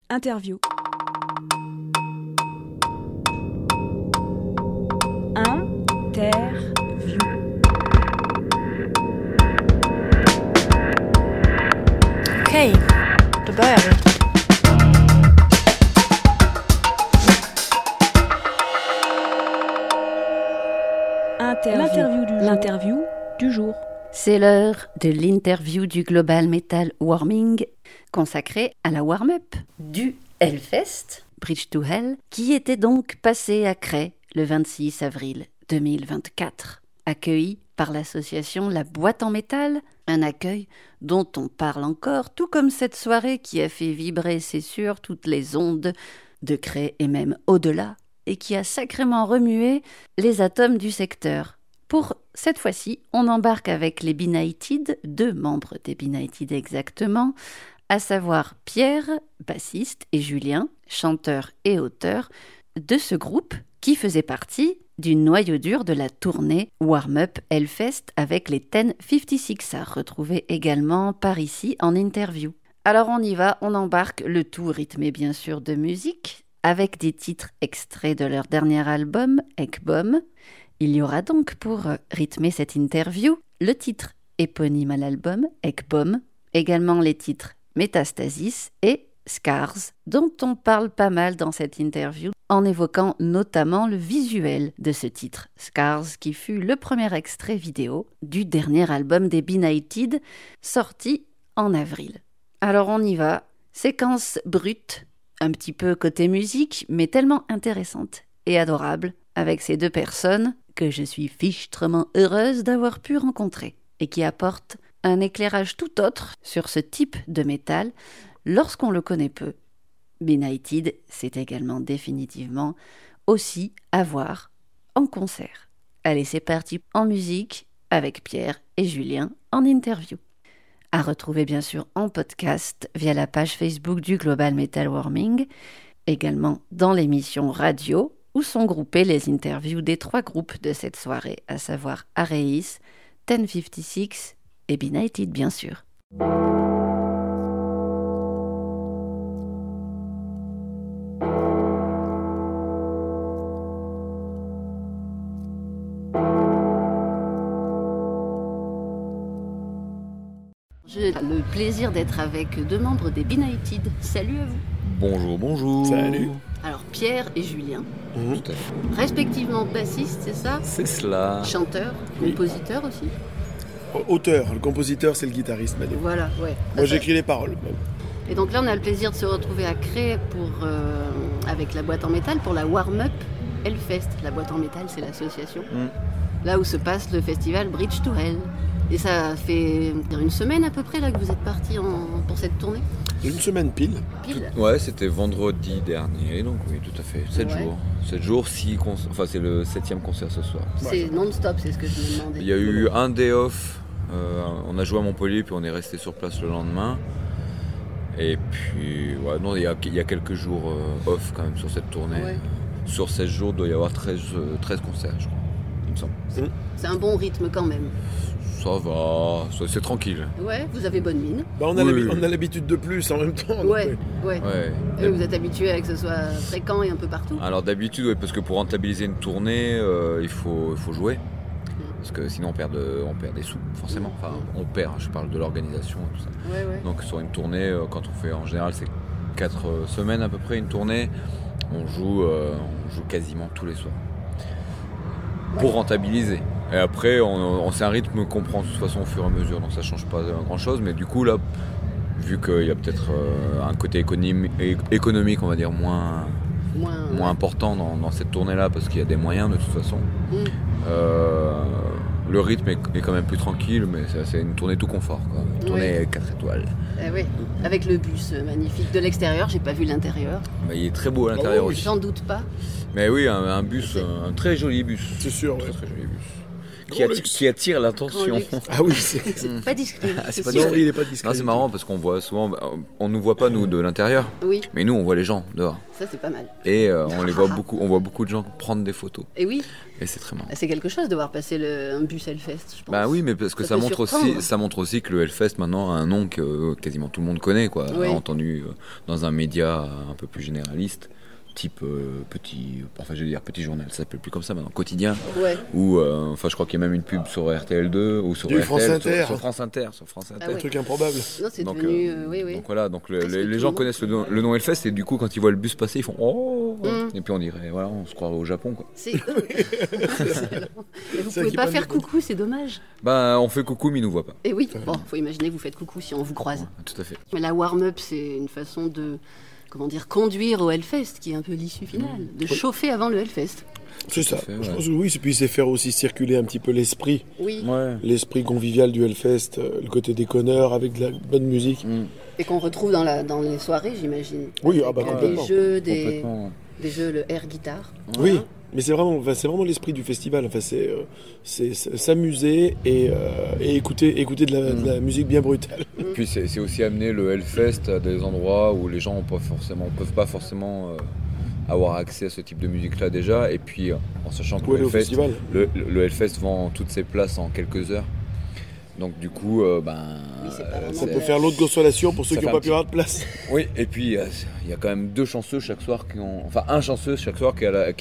Interview. Interview. Okej, då börjar vi. L'interview du jour. C'est l'heure de l'interview du Global Metal Warming consacrée à la warm-up du Hellfest, Bridge to Hell, qui était donc passé à Cray le 26 avril 2024, accueilli par l'association La Boîte en Métal, un accueil dont on parle encore, tout comme cette soirée qui a fait vibrer, c'est sûr, toutes les ondes de Cray et même au-delà, et qui a sacrément remué les atomes du secteur. Pour cette fois-ci, on embarque avec les Benighted, 2 membres des Benighted exactement, à savoir Pierre, bassiste, et Julien, chanteur et auteur, de ce groupe qui faisait partie du noyau dur de la tournée Warm-Up Hellfest avec les 1056, à retrouver également par ici en interview. Alors on y va, on embarque, le tout rythmé bien sûr de musique, avec des titres extraits de leur dernier album, Ekbom. Il y aura donc pour rythmer cette interview le titre éponyme à l'album, Ekbom, également les titres Métastasis et Scars, dont on parle pas mal dans cette interview, en évoquant notamment le visuel de ce titre, Scars, qui fut le premier extrait vidéo du dernier album des Benighted, sorti en avril. Alors on y va, séquence brute, un petit peu côté musique, mais tellement intéressante et adorable, avec ces 2 personnes que je suis fichtrement heureuse d'avoir pu rencontrer et qui apportent un éclairage tout autre sur ce type de métal lorsqu'on le connaît peu. Benighted, c'est également définitivement aussi à voir en concert. Allez, c'est parti en musique avec Pierre et Julien en interview. À retrouver bien sûr en podcast via la page Facebook du Global Metal Warming, également dans l'émission radio où sont groupées les interviews des 3 groupes de cette soirée, à savoir Areis, 1056 et Benighted bien sûr. J'ai le plaisir d'être avec 2 membres des Benighted. Salut à vous. Bonjour, bonjour. Salut. Alors Pierre et Julien, Tout à fait. respectivement bassistes, c'est ça? C'est cela. Chanteur, Oui. compositeur aussi. Auteur, le compositeur c'est le guitariste Manu. Voilà, ouais. Moi j'écris les paroles. Et donc là, on a le plaisir de se retrouver à Cray avec la Boîte en Métal pour la Warm-Up Hellfest. La Boîte en Métal, c'est l'association. Là où se passe le festival Bridge to Hell. Et ça fait une semaine à peu près là que vous êtes partis pour cette tournée. Une semaine pile. Ouais, c'était vendredi dernier, donc oui, tout à fait. 7 Ouais. jours. 7 jours, 6 concerts. Enfin, c'est le 7e concert ce soir. C'est non-stop, c'est ce que je me demandais. Il y a eu un day off. On a joué à Montpellier, puis on est resté sur place le lendemain. Et puis, ouais, non, il y a quelques jours off quand même sur cette tournée. Ouais. Sur 16 jours, il doit y avoir 13 concerts, je crois. Il me semble. C'est un bon rythme quand même. Ça va, c'est tranquille. Ouais, vous avez bonne mine. On a Oui. l'habitude de plus en même temps. donc, Ouais. Ouais. Et vous êtes habitué à que ce soit fréquent et un peu partout. Alors d'habitude, ouais, parce que pour rentabiliser une tournée, il faut jouer. Parce que sinon on perd des sous, forcément. Enfin, on perd, je parle de l'organisation et tout ça. Ouais. Donc sur une tournée, quand on fait en général, c'est 4 semaines à peu près une tournée, on joue quasiment tous les soirs. Pour rentabiliser. Et après, c'est un rythme qu'on prend de toute façon au fur et à mesure, donc ça change pas grand chose. Mais du coup, là, vu qu'il y a peut-être un côté économique, on va dire, moins important dans cette tournée-là, parce qu'il y a des moyens de toute façon, le rythme est quand même plus tranquille, mais c'est une tournée tout confort, quoi. Une tournée 4 étoiles. Oui, avec le bus magnifique de l'extérieur, j'ai pas vu l'intérieur. Mais il est très beau à l'intérieur aussi. J'en doute pas. Mais oui, un bus, un très joli bus. C'est sûr, Très ouais. très joli bus. qui attire l'attention. Ah oui, c'est Pas discret. C'est pas non, discret. il est pas discret. Non, c'est marrant parce qu'on voit souvent, on nous voit pas nous de l'intérieur, Oui, mais nous on voit les gens dehors ça c'est pas mal. et on les voit beaucoup, on voit beaucoup de gens prendre des photos Et oui, et c'est très marrant. c'est quelque chose de voir passer un bus Hellfest, je pense. Bah oui, mais parce que Ça ça peut montre surprendre. ça montre aussi que le Hellfest maintenant a un nom que quasiment tout le monde connaît, quoi. Oui. A entendu dans un média un peu plus généraliste, type petit journal, ça s'appelle plus comme ça maintenant, quotidien. Ouais. Ou je crois qu'il y a même une pub sur RTL2 ou sur Du RTL, France Inter. sur France Inter, Ah Un ouais. truc improbable. Non, c'est Donc, devenu. Oui. Donc voilà, donc Presque tout les le gens monde. connaissent le nom Hellfest et du coup quand ils voient le bus passer, ils font oh Mm. et puis on dirait voilà, on se croirait au Japon, quoi. C'est. Excellent. Et vous Ça pouvez qui pas parle faire beaucoup. coucou, c'est dommage. Bah on fait coucou mais ils nous voient pas. Et oui, bon, faut imaginer que vous faites coucou si on vous croise. Tout à fait. Mais la warm-up, c'est une façon de, comment dire, conduire au Hellfest, qui est un peu l'issue finale, de chauffer avant le Hellfest. C'est ça. fait, ouais. Je pense que oui, et puis c'est faire aussi circuler un petit peu l'esprit. Oui. Ouais. L'esprit convivial du Hellfest, le côté déconneur avec de la bonne musique. Et qu'on retrouve dans les soirées, j'imagine. Oui, ah bah Avec complètement. des jeux, Complètement. des jeux, le air guitare. Oui, mais c'est vraiment l'esprit du festival. Enfin, c'est s'amuser et écouter de la musique bien brutale. Puis c'est aussi amener le Hellfest à des endroits où les gens peuvent pas forcément avoir accès à ce type de musique-là déjà. Et puis en sachant que Pour aller au festival. le Hellfest vend toutes ses places en quelques heures. Donc du coup, Oui, c'est pas vraiment Ça de peut la- faire l'autre consolation pour ceux Ça qui fait n'ont un pas pu avoir de place. oui. Et puis il y a quand même deux chanceux chaque soir un chanceux chaque soir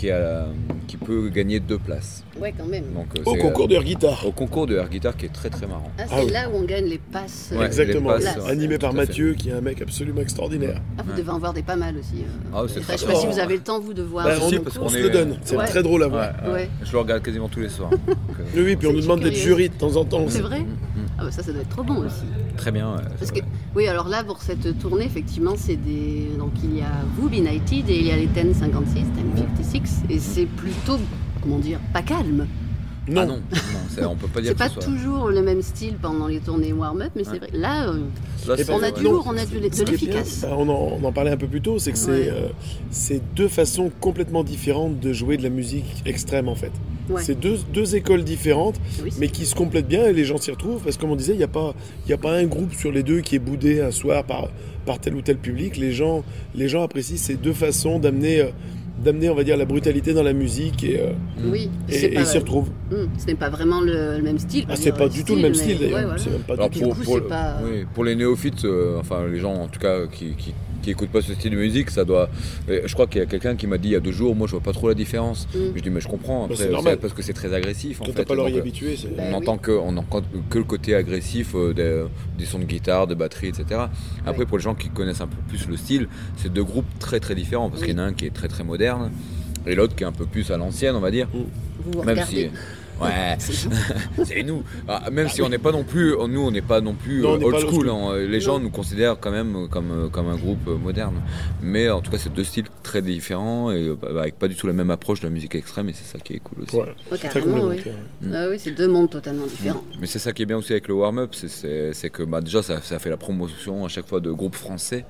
qui peut gagner 2 places. Ouais, quand même. Donc Au c'est, concours de air guitare. au concours de air guitar qui est très très marrant. Ah, c'est Ah oui. là où on gagne les passes. Ouais, Exactement. les passes, ouais, Animé par tout à fait. Mathieu, qui est un mec absolument extraordinaire. Ah, vous devez en voir des pas mal aussi. Ah, c'est Enfin, je sais très pas si fort. vous avez le temps, vous, de voir. Bah, le on si, concours. parce on qu'on se est- le donne. C'est Ouais. très drôle à voir. Ouais. Je le regarde quasiment tous les soirs. Donc, Oui, puis on nous demande d'être curieux. jury de temps en temps. C'est vrai Ah, bah ça doit être trop bon aussi. très bien. Ouais, Parce c'est que, vrai. oui, alors là, pour cette tournée, effectivement, c'est des. Donc il y a vous, Benighted, et il y a les 1056, 1056, et c'est plutôt, comment dire, pas calme. Non. Ah non, on peut pas dire C'est que pas ce soit. toujours le même style pendant les tournées warm-up, mais c'est vrai. Là, Là, Eh c'est- ben, on a du non, lourd, on a de ce qui est bien, l'efficace. bah, on en parlait un peu plus tôt, c'est que Ouais. c'est deux façons complètement différentes de jouer de la musique extrême en fait. Ouais. C'est deux écoles différentes, Oui, c'est- mais qui se complètent bien et les gens s'y retrouvent parce que comme on disait, il n'y a pas un groupe sur les deux qui est boudé un soir par tel ou tel public. Les gens apprécient ces deux façons d'amener, on va dire, la brutalité dans la musique et Oui, ils s'y retrouvent. Ce n'est pas vraiment le même style. Ah, c'est pas du tout le même style mais- d'ailleurs. ouais, voilà. C'est même pas Alors du tout. Du coup, c'est pas- oui, pour les néophytes, enfin les gens en tout cas qui écoutent pas ce style de musique, ça doit. Je crois qu'il y a quelqu'un qui m'a dit il y a 2 jours, moi je vois pas trop la différence. Je dis mais je comprends. Après, c'est normal. parce que c'est très agressif en Quand fait. t'as pas l'oreille Donc, habituée, c'est... Bah, on oui. n'entend que le côté agressif des sons de guitare, de batterie, etc. Après, Ouais. pour les gens qui connaissent un peu plus le style, c'est 2 groupes très très différents parce Oui. qu'il y en a un qui est très très moderne et l'autre qui est un peu plus à l'ancienne, on va dire. Vous vous Même regardez. si. Ouais, C'est- c'est nous. Ah, même si on n'est pas non plus, on n'est pas non plus Non, on n'est old pas old school. school. Hein. Les gens Non. nous considèrent quand même comme un groupe moderne. Mais en tout cas, c'est 2 styles très différents et avec pas du tout la même approche de la musique extrême. Et c'est ça qui est cool aussi. Ouais, Ouais, c'est très carrément, oui. complémentaire. Ah oui, c'est 2 mondes totalement différents. Mais c'est ça qui est bien aussi avec le warm-up, c'est que déjà ça fait la promotion à chaque fois de groupes français.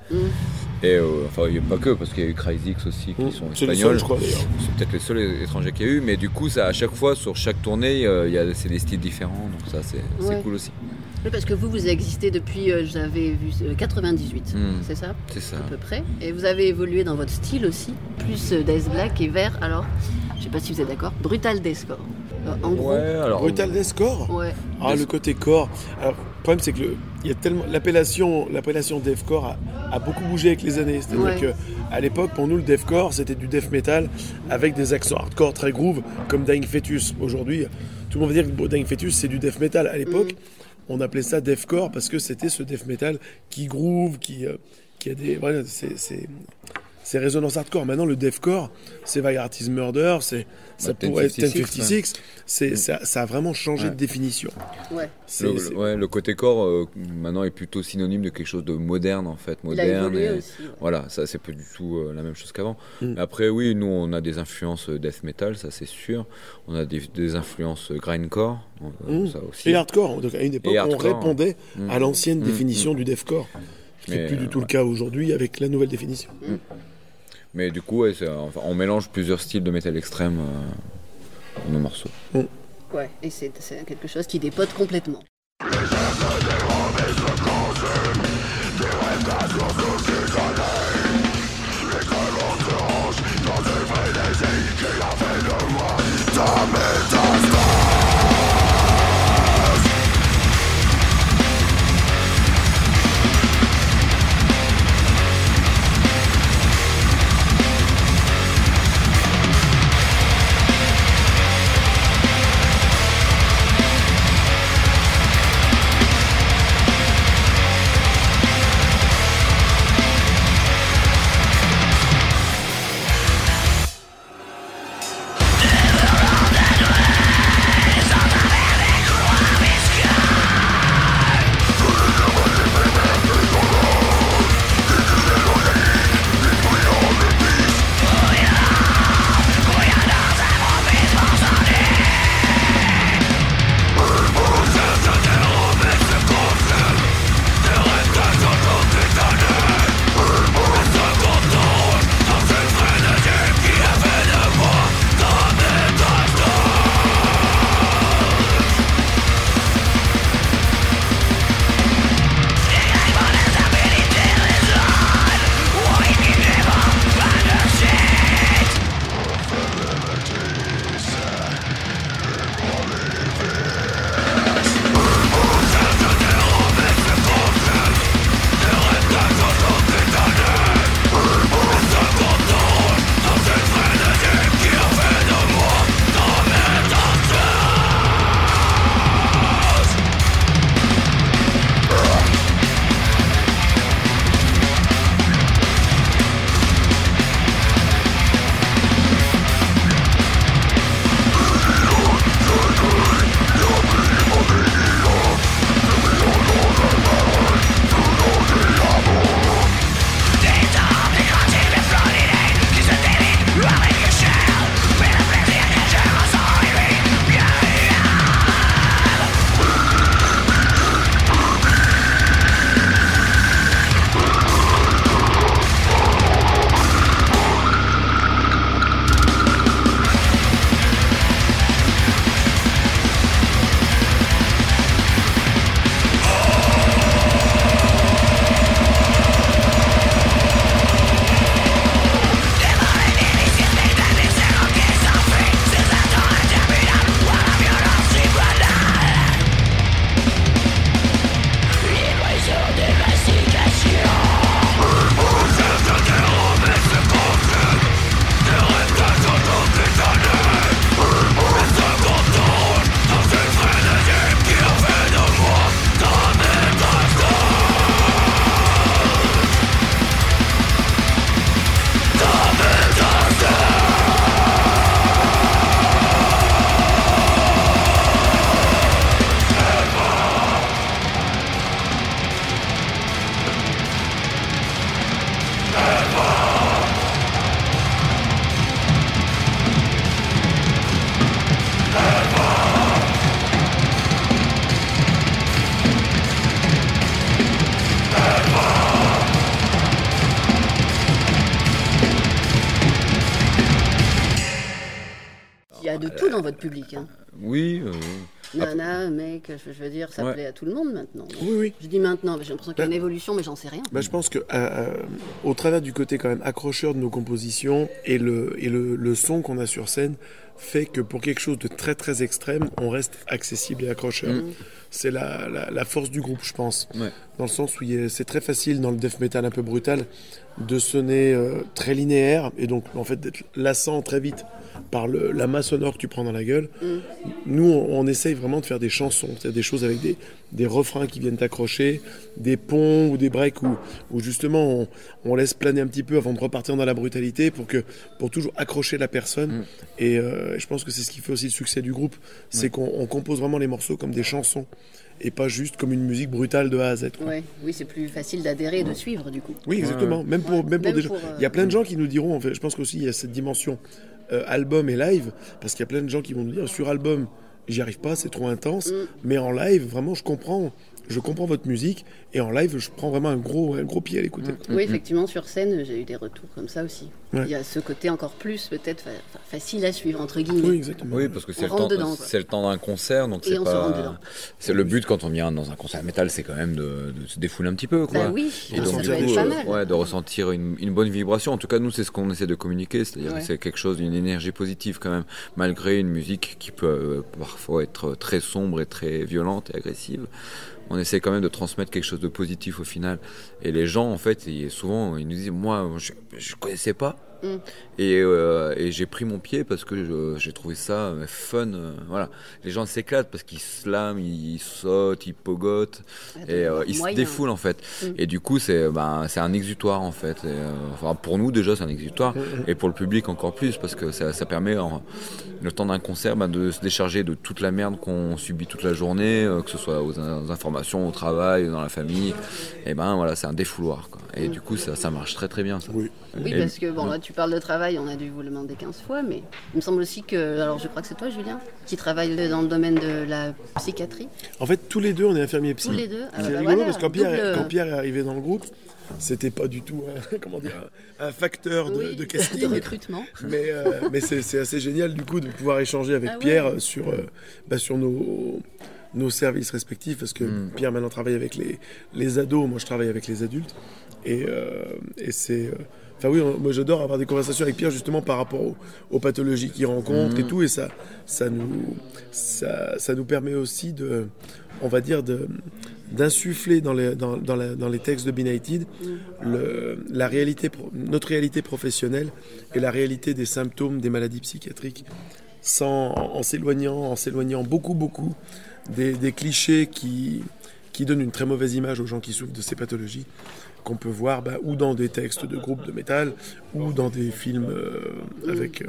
Et enfin, il n'y a pas que, parce qu'il y a eu Cryzix aussi qui sont C'est le espagnols. seul, je crois d'ailleurs. C'est peut-être les seuls étrangers qu'il y a eu, mais du coup, ça, à chaque fois, sur chaque tournée, c'est des styles différents, donc ça, c'est Ouais. cool aussi. Oui, parce que vous existez depuis, j'avais vu, 98, c'est ça C'est ça. à peu près. Et vous avez évolué dans votre style aussi, plus death black et vert. Alors, je sais pas si vous êtes d'accord, brutal deathcore. En gros, Ouais, alors. Brutal Deathcore. ouais. Ah, le côté corps. Alors, le problème, c'est que il y a tellement l'appellation deathcore a beaucoup bougé avec les années. C'est-à-dire Ouais. que à l'époque, pour nous, le deathcore, c'était du death metal avec des accents hardcore très groove, comme Dying Fetus. Aujourd'hui, tout le monde va dire que Dying Fetus, c'est du death metal. À l'époque, on appelait ça deathcore parce que c'était ce death metal qui groove, qui a des voilà, c'est résonance hardcore. Maintenant, le deathcore, c'est Vigarty's Murder, ça pourrait être 1056, 1056. Ça a vraiment changé Ouais. de définition. Ouais. Le côté corps, maintenant, est plutôt synonyme de quelque chose de moderne, en fait. Il a Moderne. évolué et- aussi. Ouais. Voilà, ça, c'est pas du tout la même chose qu'avant. Mm. Mais après, oui, nous, on a des influences death metal, ça, c'est sûr. On a des influences grindcore, ça aussi. Et hardcore. Donc, à une époque, Et on hardcore. répondait à l'ancienne Mm. définition du deathcore. Ce qui n'est Mais, plus du tout le cas aujourd'hui avec la nouvelle définition. Mais du coup, ouais, on mélange plusieurs styles de métal extrême dans nos morceaux. Ouais, et c'est quelque chose qui dépote complètement. Il y a de tout dans votre public. Hein. Oui. Nana, mec, je veux dire, ça plaît à tout le monde maintenant. Oui, oui. Je dis maintenant, j'ai l'impression qu'il y a une évolution, mais j'en sais rien. Je pense que au travers du côté quand même accrocheur de nos compositions et le son qu'on a sur scène fait que pour quelque chose de très très extrême, on reste accessible et accrocheur. C'est la force du groupe, je pense. Ouais. Dans le sens où c'est très facile dans le death metal un peu brutal de sonner très linéaire et donc en fait d'être lassant très vite par la masse sonore que tu prends dans la gueule. Nous, on essaye vraiment de faire des chansons, c'est-à-dire des choses avec des refrains qui viennent t'accrocher, des ponts ou des breaks où justement on laisse planer un petit peu avant de repartir dans la brutalité pour toujours accrocher la personne. Et je pense que c'est ce qui fait aussi le succès du groupe, c'est qu'on compose vraiment les morceaux comme des chansons et pas juste comme une musique brutale de A à Z. Ouais, oui, c'est plus facile d'adhérer et de suivre du coup. Oui, exactement. Même pour des gens. Il y a plein de gens qui nous diront, en fait, je pense qu'aussi il y a cette dimension album et live, parce qu'il y a plein de gens qui vont nous dire sur album, j'y arrive pas, c'est trop intense, mais en live, vraiment, je comprends. je comprends votre musique, et en live, je prends vraiment un gros pied à l'écouter. Oui, effectivement, sur scène, j'ai eu des retours comme ça aussi. Ouais. Il y a ce côté encore plus, peut-être, facile à suivre, entre guillemets. Oui, exactement. Oui, parce que c'est rentre dedans, quoi. le temps d'un concert, donc Et c'est on se rentre dedans. pas. C'est le but quand on vient dans un concert métal, c'est quand même de se défouler un petit peu, quoi. Bah oui, Et ça donc, doit du être coup, pas mal. de ressentir une bonne vibration. En tout cas, nous, c'est ce qu'on essaie de communiquer, c'est-à-dire Ouais. que c'est quelque chose, une énergie positive quand même, malgré une musique qui peut parfois être très sombre et très violente et agressive. On essaie quand même de transmettre quelque chose de positif au final. Et les gens, en fait, souvent, ils nous disent, moi, je connaissais pas. Et j'ai pris mon pied parce que j'ai trouvé ça fun. Voilà. Les gens s'éclatent parce qu'ils slament, ils sautent, ils pogotent et ils se défoulent en fait. Et du coup, c'est un exutoire en fait. Et, enfin, pour nous déjà, c'est un exutoire et pour le public encore plus parce que ça permet le temps d'un concert de se décharger de toute la merde qu'on subit toute la journée, que ce soit aux informations, au travail, dans la famille. Et voilà, c'est un défouloir, quoi. Et du coup, ça marche très très bien. Ça. Oui. Oui, parce que là, tu parles de travail, on a dû vous le demander 15 fois, mais il me semble aussi que, alors je crois que c'est toi, Julien, qui travaille dans le domaine de la psychiatrie. En fait, tous les deux, on est infirmiers psy. Tous les deux. C'est rigolo parce que quand Pierre est arrivé dans le groupe, c'était pas du tout un facteur de casting. de recrutement. Mais c'est assez génial du coup de pouvoir échanger avec Pierre sur nos services respectifs parce que Pierre maintenant travaille avec les ados, moi je travaille avec les adultes et c'est... Enfin oui, moi j'adore avoir des conversations avec Pierre justement par rapport aux pathologies qu'il rencontre et tout, et ça nous permet aussi on va dire d'insuffler dans les textes de Benighted notre réalité professionnelle et la réalité des symptômes des maladies psychiatriques, en s'éloignant beaucoup des clichés qui donnent une très mauvaise image aux gens qui souffrent de ces pathologies, qu'on peut voir ou dans des textes de groupes de métal ou dans des films avec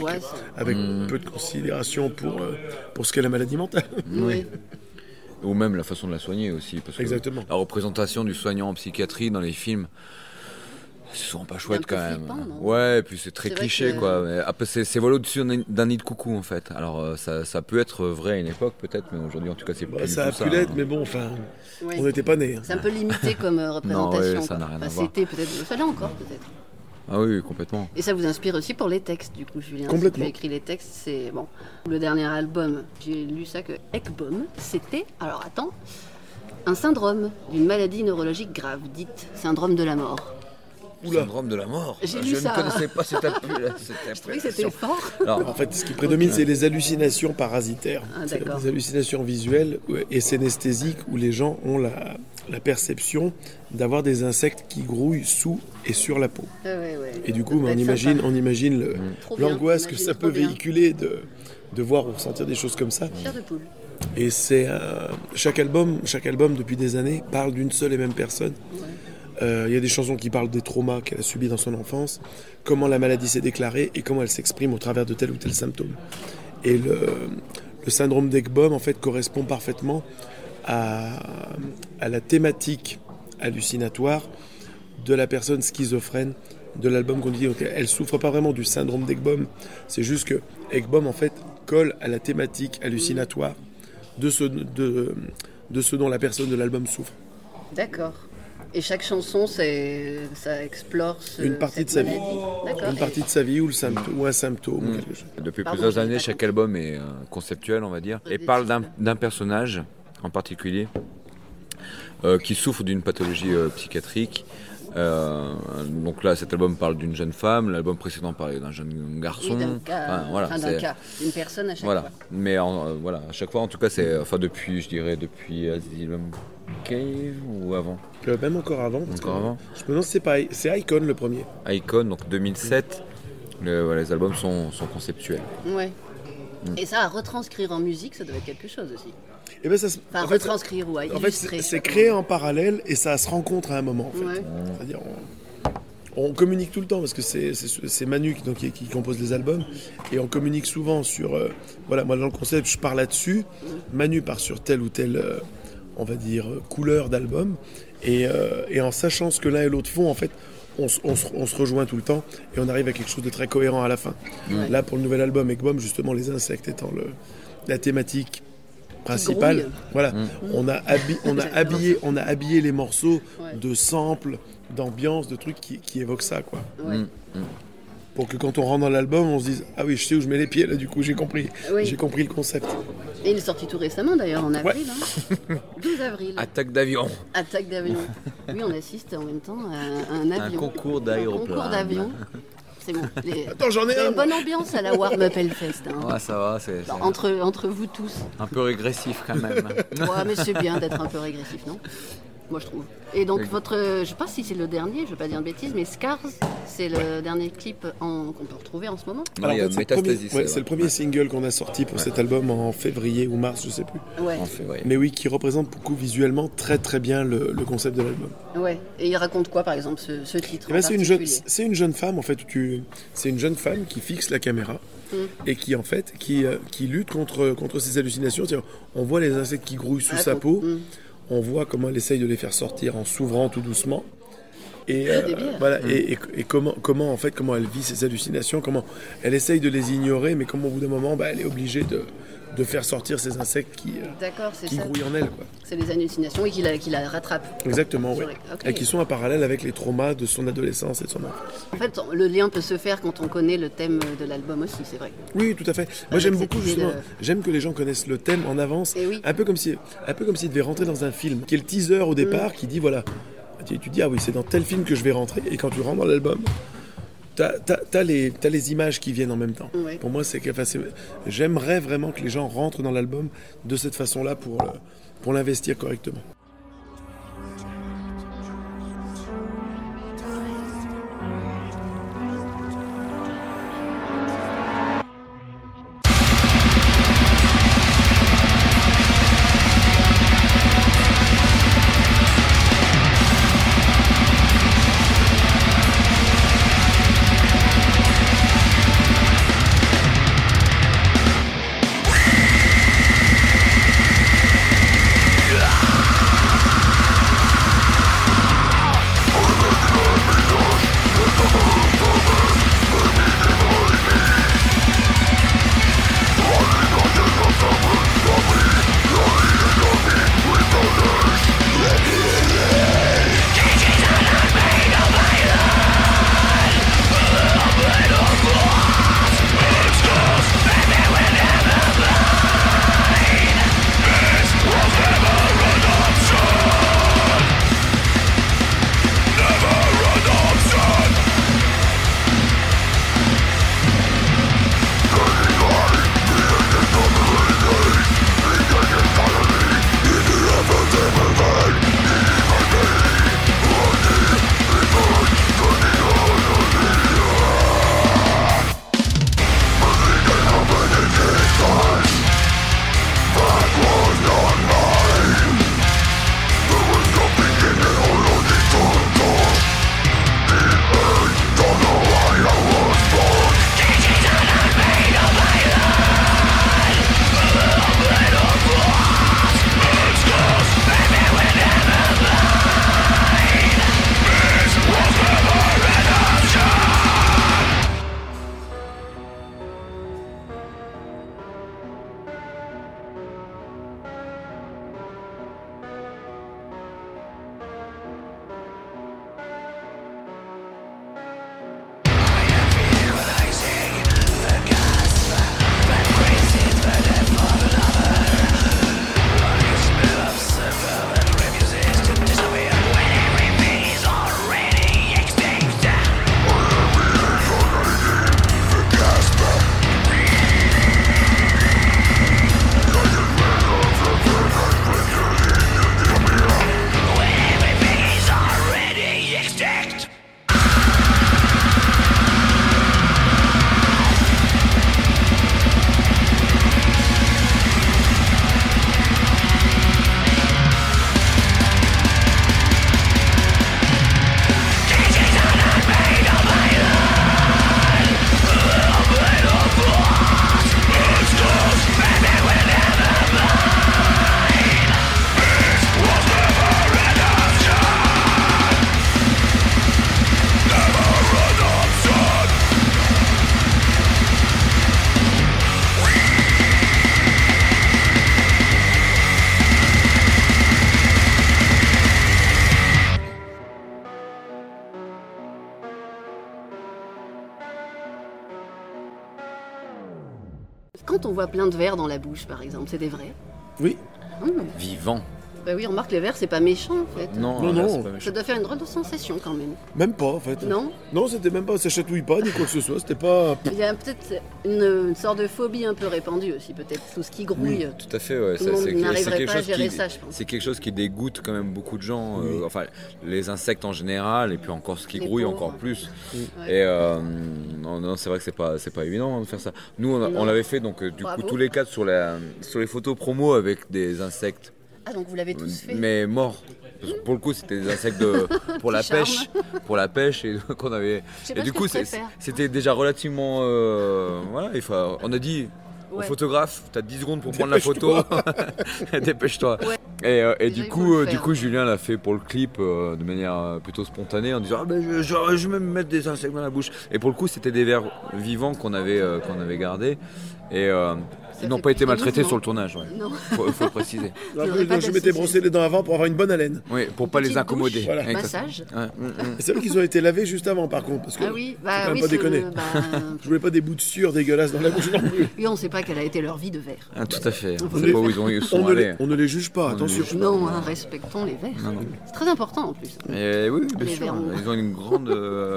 peu de considération pour ce qu'est la maladie mentale. Oui. Ou même la façon de la soigner aussi. Parce que exactement. La représentation du soignant en psychiatrie dans les films, c'est souvent pas chouette quand même. Flippant, non ? Ouais, et puis c'est très cliché que... quoi. Mais après, c'est volé au-dessus d'un nid de coucou en fait. Alors ça peut être vrai à une époque peut-être, mais aujourd'hui en tout cas c'est plus ça a pu l'être, mais bon, on n'était pas nés. C'est un peu limité comme représentation. Non, ça n'a rien à voir. C'était peut-être, ça l'est encore peut-être. Ah oui, complètement. Et ça vous inspire aussi pour les textes, du coup, Julien. Complètement. Si tu écris les textes, c'est bon. Le dernier album, j'ai lu ça que Ekbom, c'était, alors attends, un syndrome d'une maladie neurologique grave, dite syndrome de la mort. Syndrome de la mort. J'ai Je lu ça. ne connaissais pas cette appellation. Je trouvais que c'était fort. En fait, ce qui prédomine, c'est les hallucinations parasitaires. Ah, d'accord. Les hallucinations visuelles et synesthésiques où les gens ont la perception d'avoir des insectes qui grouillent sous et sur la peau. Ouais. Et du coup, on imagine l'angoisse que ça peut véhiculer de voir ou ressentir des choses comme ça. Chair de poule. Et c'est chaque album depuis des années parle d'une seule et même personne. Il y a des chansons qui parlent des traumas qu'elle a subis dans son enfance, comment la maladie s'est déclarée et comment elle s'exprime au travers de tel ou tel symptôme. Et le syndrome d'Ekbom en fait correspond parfaitement à la thématique hallucinatoire de la personne schizophrène de l'album qu'on dit. Okay, elle souffre pas vraiment du syndrome d'Ekbom, c'est juste que Ekbom en fait colle à la thématique hallucinatoire de ce dont la personne de l'album souffre. D'accord. Et chaque chanson, ça explore une partie de sa vie. D'accord. Une partie de sa vie ou un symptôme. Ou quelque chose. Depuis Pardon, plusieurs je l'ai années, pas chaque compris. album est conceptuel, on va dire, et parle d'un personnage en particulier qui souffre d'une pathologie psychiatrique. Donc là, cet album parle d'une jeune femme, l'album précédent parlait d'un jeune garçon. Oui, d'un cas, d'un cas, d'une personne à chaque fois. Mais à chaque fois, en tout cas, c'est depuis Asylum Cave ou avant. Même encore avant. Encore avant. Je me demande si c'est Icon le premier. Icon, donc 2007. Les albums sont conceptuels. Ouais. Et ça, à retranscrire en musique, ça doit être quelque chose aussi. Et ben Enfin, retranscrire ou à illustrer. C'est créé en parallèle et ça se rencontre à un moment. En fait. Ouais. C'est-à-dire, on communique tout le temps parce que c'est Manu qui compose les albums et on communique souvent sur. Moi dans le concept, je pars là-dessus. Manu part sur telle ou telle, on va dire, couleur d'album et en sachant ce que l'un et l'autre font, en fait. On se rejoint tout le temps et on arrive à quelque chose de très cohérent à la fin. Ouais. Là, pour le nouvel album Ekbom, justement, les insectes étant la thématique principal. grouille. Voilà, on a habillé les morceaux Ouais. de samples, d'ambiance, de trucs qui évoquent ça, quoi. Ouais. Pour que quand on rentre dans l'album, on se dise ah oui, je sais où je mets les pieds là. Du coup, j'ai compris Oui. le concept. Et il est sorti tout récemment d'ailleurs, en avril. Hein. 12 avril. Attaque d'avion. Attaque d'avion. Oui, on assiste en même temps à un avion. concours Un d'aéroplane. concours d'avion. C'est bon. Attends, j'en ai Il y a un. une bonne ambiance à la Warm-Up Hellfest. Hein. Ouais, ça va, c'est Entre vous tous. un peu régressif quand même. Ouais, mais c'est bien d'être un peu régressif, non? Moi, je trouve. Et donc, je sais pas si c'est le dernier, je vais pas dire de bêtises, mais Scars, c'est le dernier clip qu'on peut retrouver en ce moment. Non, il y a en fait, c'est le Métastasis. premier- c'est le premier single qu'on a sorti pour cet album en février ou mars, je sais plus. Ouais, En fait, ouais. Mais oui, qui représente beaucoup visuellement très très bien le concept de l'album. ouais. Et il raconte quoi, par exemple, ce titre Eh ben, en c'est particulier une jeune femme en fait. C'est une jeune femme qui fixe la caméra et qui en fait qui lutte contre ses hallucinations. C'est-à-dire, on voit les insectes qui grouillent sous sa peau. On voit comment elle essaye de les faire sortir en s'ouvrant tout doucement. Et des bières. voilà. Et comment en fait comment elle vit ses hallucinations. Comment elle essaye de les ignorer, mais comment au bout d'un moment, elle est obligée de faire sortir ces insectes D'accord, c'est qui ça. grouillent en elle, quoi. C'est les hallucinations et qui la rattrape. Exactement, oui. Ok. Et qui sont en parallèle avec les traumas de son adolescence et de son enfance. En fait, le lien peut se faire quand on connaît le thème de l'album aussi, c'est vrai. Oui, tout à fait. Moi, Avec j'aime cette beaucoup idée justement. de- J'aime que les gens connaissent le thème en avance, Eh oui. un peu comme s'il devait rentrer dans un film, qui est le teaser au départ, qui dit voilà, tu dis ah oui, c'est dans tel film que je vais rentrer, et quand tu rentres dans l'album, t'as les images qui viennent en même temps. Ouais. Pour moi, j'aimerais vraiment que les gens rentrent dans l'album de cette façon-là pour l'investir correctement. Quand on voit plein de vers dans la bouche, par exemple, c'est des vrais? Oui. Vivant. Bah oui, remarque, les vers, c'est pas méchant, en fait. Non, Non, là, non. c'est pas Ça méchant. doit faire une drôle de sensation, quand même. Même pas, en fait. Non? Non, c'était même pas, ça chatouille pas, ni quoi que ce soit. C'était pas. Il y a peut-être une sorte de phobie un peu répandue aussi, peut-être tout ce qui grouille. Tout à fait, ouais. Tout le monde c'est n'arriverait quelque pas à chose gérer qui, ça, je pense. c'est quelque chose qui dégoûte quand même beaucoup de gens. Oui. Enfin, les insectes en général, et puis encore ce qui Les grouille pauvres. encore plus. Ouais. Et non, c'est vrai que c'est pas évident de faire ça. Nous, on Non. l'avait fait donc du Bravo. coup tous les quatre sur les photos promo avec des insectes, Ah, donc vous l'avez tous fait? mais morts. Parce que pour le coup, c'était des insectes pour la Qui pêche, et qu'on avait. Je sais Et pas du ce coup, que je préfère. c'était déjà relativement. Voilà, on a dit au Ouais. photographe, t'as 10 secondes pour prendre la photo. Dépêche-toi. Ouais. Et Déjà, du il faut le coup, faire. Julien l'a fait pour le clip de manière plutôt spontanée en disant je vais même mettre des insectes dans la bouche. Et pour le coup, c'était des vers vivants qu'on avait gardés. Et ils n'ont fait pas été plus de maltraités mouvement. sur le tournage. Ouais. Non. Faut le préciser. Après, aurait pas donc, je m'étais d'associé. brossé les dents avant pour avoir une bonne haleine. Oui, pour pas les Petite incommoder. douche, Voilà. Exactement. Massage. Ouais. Et c'est vrai qu'ils ont été lavés juste avant, par contre. Parce que Ah oui, faut bah quand même oui, pas déconner. bah, Je voulais pas des bouts de sueur dégueulasses dans la bouche non plus. oui, on sait pas quelle a été leur vie de verre. Ah, tout à fait. On On sait ne- pas où ils sont On ne, allés. on ne les juge pas, On ne attention. les juge Non, hein, respectons les verres. C'est très important en plus. Et oui, bien Les sûr. verres. Ils ont une grande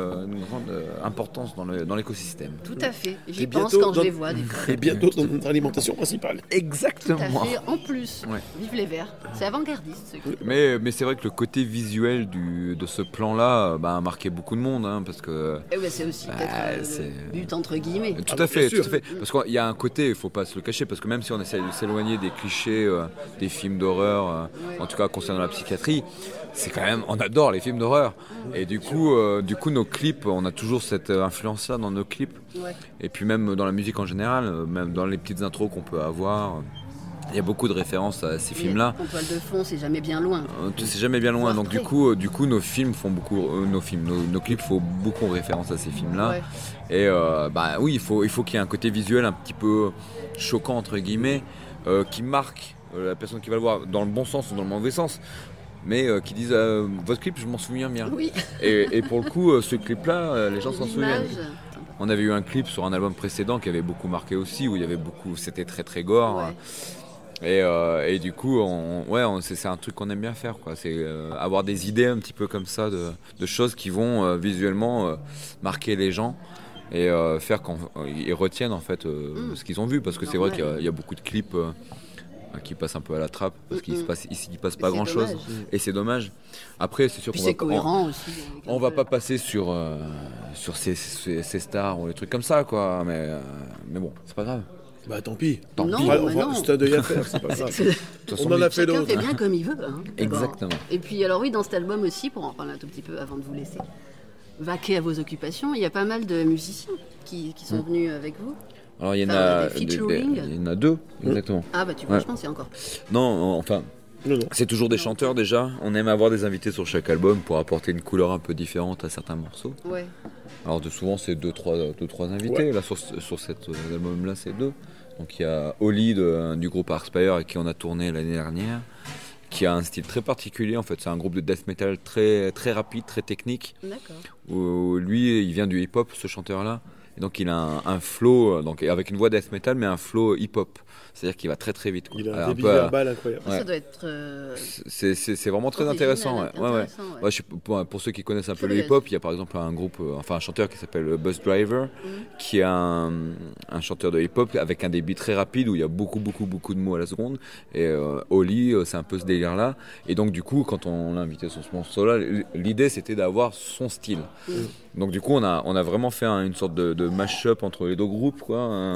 importance dans l'écosystème. Tout à fait. J'y Et pense bientôt quand je dans- les vois des fois. Et bientôt dans notre alimentation principale. Tout à Exactement. fait. En plus, Ouais. vive les verts. C'est avant-gardiste ce clip. Mais c'est vrai que le côté visuel de ce plan-là a marqué beaucoup de monde, hein, parce que Et ouais, c'est aussi peut-être c'est- le but entre guillemets. tout Ah, à fait, bien tout à fait. Parce qu'il y a un côté, il faut pas se le cacher, parce que même si on essaie de s'éloigner des clichés, des films d'horreur, en tout cas concernant la psychiatrie, c'est quand même, on adore les films d'horreur. Et du coup, nos clips, on a toujours cette influence-là dans nos clips. Ouais. Et puis même dans la musique en général, même dans les petites intros qu'on peut avoir, il y a beaucoup de références à ces films-là. En toile de fond, c'est jamais bien loin. Tu sais jamais bien loin, Voire donc près. du coup, nos films font beaucoup, nos clips font beaucoup référence à ces films-là. Ouais. Et oui, il faut qu'il y ait un côté visuel un petit peu choquant entre guillemets, qui marque la personne qui va le voir dans le bon sens ou dans le mauvais sens, mais qui disent votre clip, je m'en souviens bien. Oui. Et pour le coup, ce clip-là, les gens s'en souviennent. L'image. On avait eu un clip sur un album précédent qui avait beaucoup marqué aussi, où il y avait beaucoup, c'était très très gore. Ouais. Et du coup, c'est un truc qu'on aime bien faire, quoi. C'est avoir des idées un petit peu comme ça de choses qui vont visuellement marquer les gens et faire qu'ils retiennent en fait ce qu'ils ont vu, parce que c'est vrai Normal. qu'il y a beaucoup de clips qui passent un peu à la trappe, parce qu'il se passe ici, il passe pas C'est grand chose, dommage. et c'est dommage. Après, c'est sûr Puis qu'on c'est va cohérent aussi. avec on un va peu- pas passer sur ces stars ou des trucs comme ça, quoi. Mais bon, c'est pas grave. Bah tant pis. Tant Non, pis. mais Enfin, non. c'est un deuil à faire, c'est pas grave. De toute façon, On en a fait Chacun d'autres. fait bien comme il veut. Hein, d'abord. Exactement. Et puis alors oui, dans cet album aussi, pour en parler un tout petit peu avant de vous laisser vaquer à vos occupations, il y a pas mal de musiciens qui sont venus avec vous. Alors il y en Enfin, a, des featuring. il y en a deux, exactement. Ah bah tu vois, Ouais. je pense qu'il y a encore. Non, enfin, Non, non. c'est toujours des chanteurs déjà. On aime avoir des invités sur chaque album pour apporter une couleur un peu différente à certains morceaux. Ouais. Alors souvent c'est deux, trois invités. Ouais. Là sur cet album-là c'est deux. Donc il y a Oli du groupe Arspire avec qui on a tourné l'année dernière, qui a un style très particulier. En fait, c'est un groupe de death metal très très rapide, très technique. D'accord. Où lui, il vient du hip-hop, ce chanteur-là. Et donc il a un flow, donc avec une voix death metal, mais un flow hip-hop. C'est-à-dire qu'il va très très vite, quoi. Il a Alors, un débit peu, verbal incroyable. Ça Ouais. doit être. c'est vraiment très original, intéressant. Ouais. Ouais, ouais. intéressant, ouais. Ouais, pour ceux qui connaissent un peu le Curieuse. hip-hop, il y a par exemple un groupe, un chanteur qui s'appelle Bus Driver, qui est un chanteur de hip-hop avec un débit très rapide où il y a beaucoup de mots à la seconde. Et Oli, c'est un peu ce délire-là. Et donc du coup, quand on l'a invité sur ce morceau-là, l'idée c'était d'avoir son style. Donc du coup, on a vraiment fait une sorte de mash-up entre les deux groupes, quoi.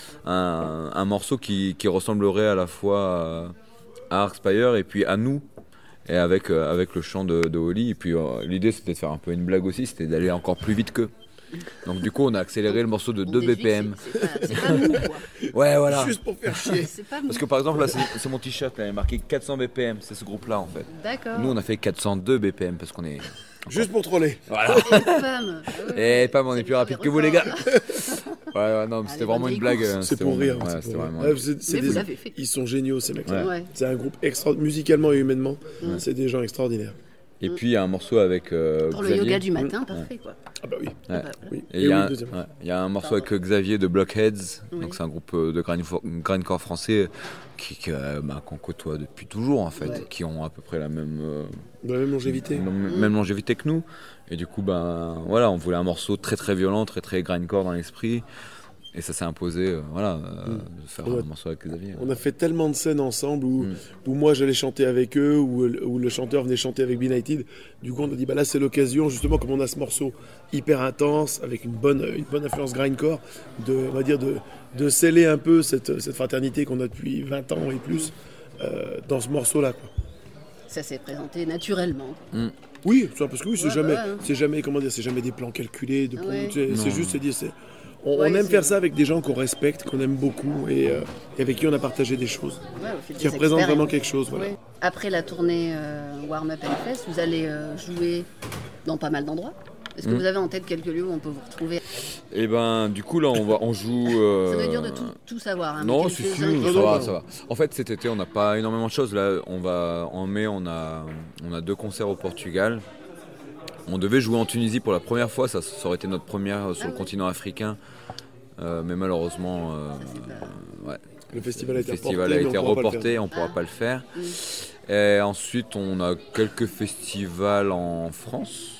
Un morceau qui ressemblerait à la fois à Arspire et puis à nous, et avec le chant de Oli. Et puis l'idée c'était de faire un peu une blague aussi, c'était d'aller encore plus vite qu'eux. Donc du coup on a accéléré le morceau de On 2 dévie, BPM. C'est pas mou, quoi. Ouais, voilà. Juste pour faire chier. C'est pas mou. Parce que par exemple là c'est mon t-shirt, là, il est marqué 400 BPM, c'est ce groupe là en fait. D'accord. Nous on a fait 402 BPM parce qu'on est... Juste pour troller. Voilà. Femme. Et pas, on est plus rapide que vous les gars. Ouais, non, mais c'était les vraiment bonnes une blague. vieilles C'est c'était pour vraiment- rire. Ouais, c'est c'était pour vraiment... rire. Ouais, c'est Mais vous des- l'avez fait. Ils sont géniaux ces mecs-là. Ouais. Ouais. C'est un groupe extra musicalement et humainement. C'est des gens extraordinaires. Et puis il y a un morceau avec Pour Xavier. le yoga du matin, parfait quoi. Ah bah oui. Ouais. Ah bah, Oui. Et il y, oui, a le deuxième. il y a un morceau avec Xavier de Blockheads, Oui. donc c'est un groupe de grindcore français qu'on côtoie depuis toujours en fait, Ouais. qui ont à peu près la même, De la même longévité. même longévité que nous. Et du coup, voilà, on voulait un morceau très très violent, très très grindcore dans l'esprit. Et ça s'est imposé, de faire Ouais. un morceau avec Xavier. On a fait tellement de scènes ensemble où moi j'allais chanter avec eux, où le chanteur venait chanter avec Benighted. Du coup on a dit là c'est l'occasion, justement comme on a ce morceau hyper intense, avec une bonne influence grindcore, on va dire de sceller un peu cette fraternité qu'on a depuis 20 ans et plus dans ce morceau-là, quoi. Ça s'est présenté naturellement. Oui, parce que oui, c'est Ouais, jamais, ouais. C'est jamais des plans calculés, Ouais. c'est juste se dire, on Ouais, aime c'est- faire ça avec des gens qu'on respecte, qu'on aime beaucoup et avec qui on a partagé des choses, Ouais, au fil qui des représentent vraiment expériences. quelque chose. Voilà. Ouais. Après la tournée Warm Up Hellfest, vous allez jouer dans pas mal d'endroits. Est-ce que vous avez en tête quelques lieux où on peut vous retrouver? Et du coup là on joue. Ça doit être dur de tout savoir. Hein, Non, mais si, quelques-uns, quelques-uns. ça va. En fait, cet été, on n'a pas énormément de choses. Là, en mai, on a 2 concerts au Portugal. On devait jouer en Tunisie pour la première fois. Ça aurait été notre première sur le continent africain. Mais malheureusement, Le festival a le été festival reporté, a mais été on pourra pas le reporté. faire. On ne pourra pas le faire. Et ensuite, on a quelques festivals en France.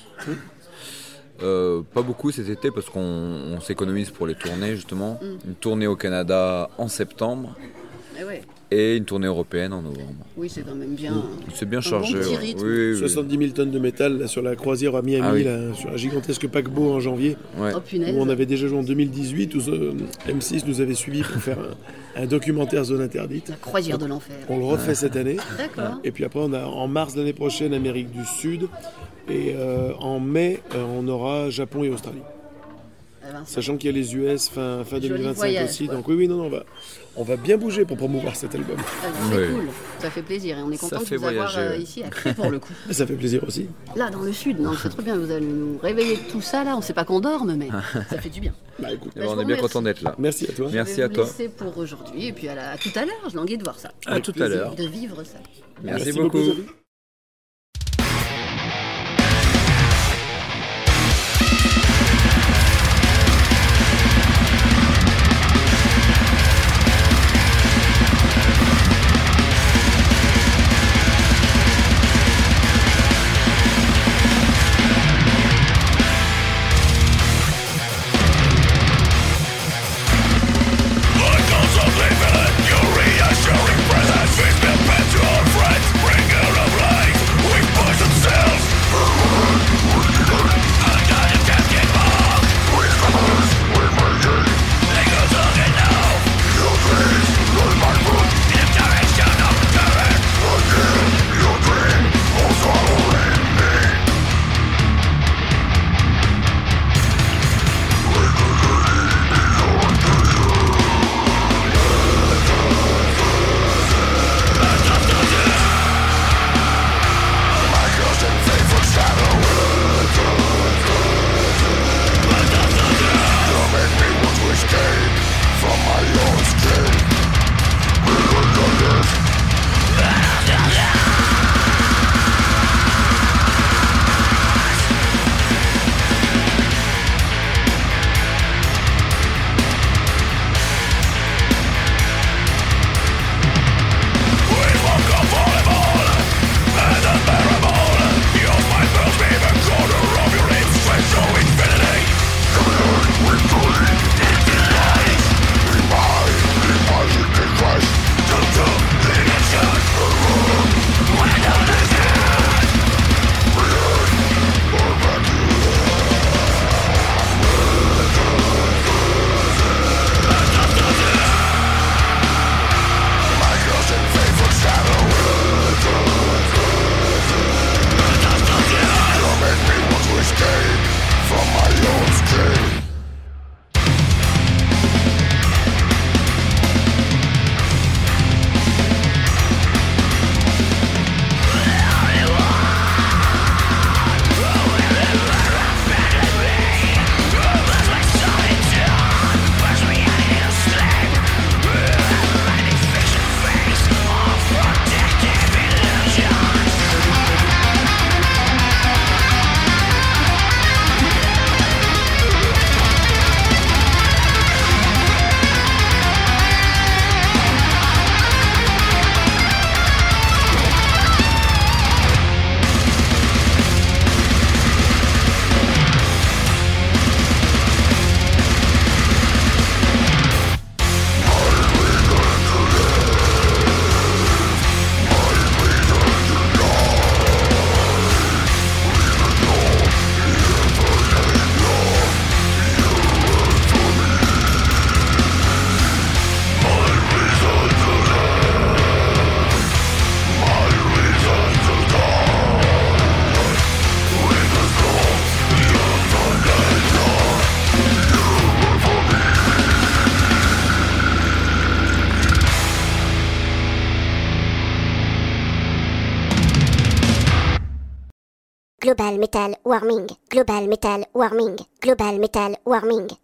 Pas beaucoup cet été parce qu'on s'économise pour les tournées justement. Une tournée au Canada en septembre Eh ouais. et une tournée européenne en novembre. Oui, c'est quand même bien. C'est bien Un chargé. bon petit ouais. rythme. Oui. 70 000 tonnes de métal là, sur la croisière à Miami, Ah oui. là, sur un gigantesque paquebot en janvier, Ouais. Oh punaise. où on avait déjà joué en 2018, où M6 nous avait suivis pour faire un documentaire Zone Interdite. La croisière de l'enfer. On le refait cette année. D'accord. Et puis après, on a en mars l'année prochaine Amérique du Sud. Et en mai, on aura Japon et Australie. Eh ben, ça- Sachant qu'il y a les US fin Joli 2025 voyage, aussi. quoi. Donc oui, non, on va bien bouger pour promouvoir cet album. Ah ben, c'est Ouais. cool. Ça fait plaisir et on est content de fait vous avoir voyager. ici à Cré pour le coup. Ça fait plaisir aussi. Là, dans le sud, non, c'est très bien. Vous allez nous réveiller de tout ça là. On sait pas qu'on dorme, mais ça fait du bien. Bah écoute, Eh Bah, ben, je on est vous bien remercie. content d'être là. merci à toi. Merci Je vais à vous toi. laisser pour aujourd'hui et puis à tout à l'heure. Je languis de voir ça. À tout à l'heure. De vivre ça. Merci beaucoup. Sophie. Reassuring presence, feeds me back to our friends. Bring it up. Global Metal Warming. Global Metal Warming. Global Metal Warming.